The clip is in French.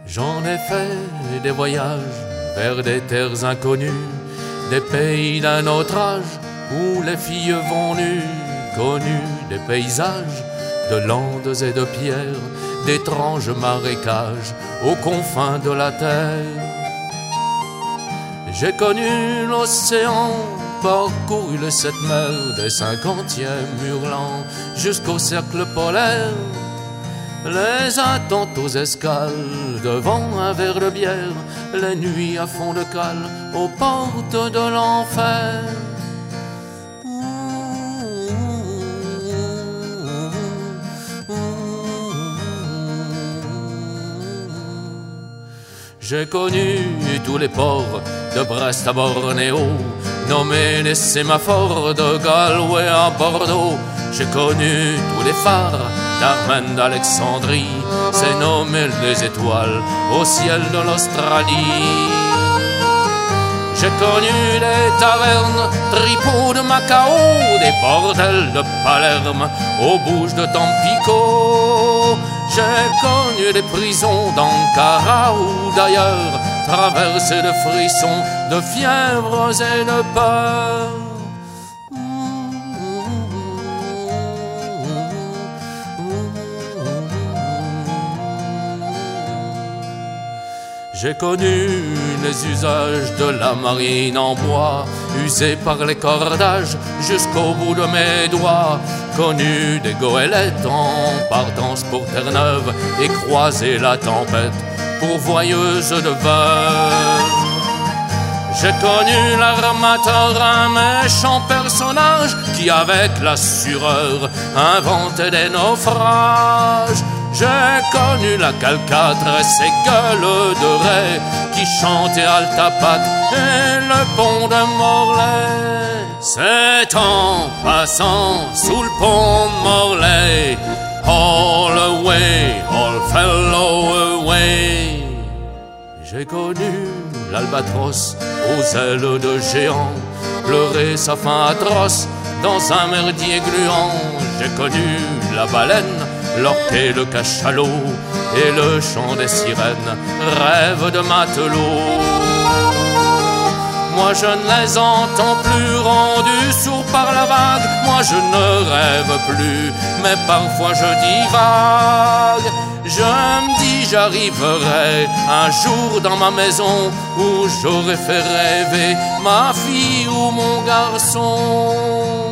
J'en ai fait des voyages vers des terres inconnues, des pays d'un autre âge où les filles vont nues, connues des paysages, de landes et de pierres, d'étranges marécages aux confins de la terre. J'ai connu l'océan, parcouru les 7 mers, des 50e hurlant jusqu'au cercle polaire. Les attentes aux escales, devant un verre de bière, les nuits à fond de cale, aux portes de l'enfer. J'ai connu tous les ports, de Brest à Bornéo, nommé les sémaphores de Galway à Bordeaux. J'ai connu tous les phares d'Armen d'Alexandrie, c'est nommé les étoiles au ciel de l'Australie. J'ai connu les tavernes, tripots de Macao, des bordels de Palerme, aux bouches de Tampico. J'ai connu les prisons d'Ankara ou d'ailleurs, traversées de frissons, de fièvres et de peur. J'ai connu les usages de la marine en bois, usés par les cordages jusqu'au bout de mes doigts. Connu des goélettes en partance pour Terre-Neuve et croisé la tempête pourvoyeuse de vin. J'ai connu l'armateur, un méchant personnage qui avec la sureure inventait des naufrages. J'ai connu la Calcatre et ses gueules de raie qui chantaient Altapat et le pont de Morlaix. C'est en passant sous le pont de Morlaix, all away, all fellow away. J'ai connu l'albatros aux ailes de géant, pleurer sa faim atroce dans un merdier gluant. J'ai connu la baleine, l'orque et le cachalot, et le chant des sirènes, rêve de matelot. Moi je ne les entends plus, rendus sourds par la vague. Moi je ne rêve plus, mais parfois je divague. Je me dis j'arriverai un jour dans ma maison où j'aurais fait rêver ma fille ou mon garçon.